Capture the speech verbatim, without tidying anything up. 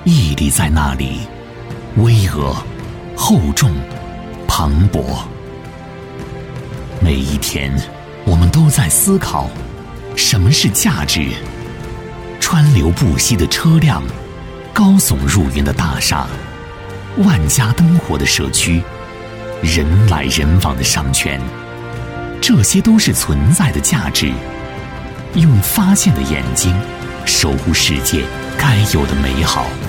屹立在那里，巍峨、厚重、磅礴。每一天，我们都在思考，什么是价值？川流不息的车辆，高耸入云的大厦，万家灯火的社区，人来人往的商圈，这些都是存在的价值。用发现的眼睛，守护世界该有的美好。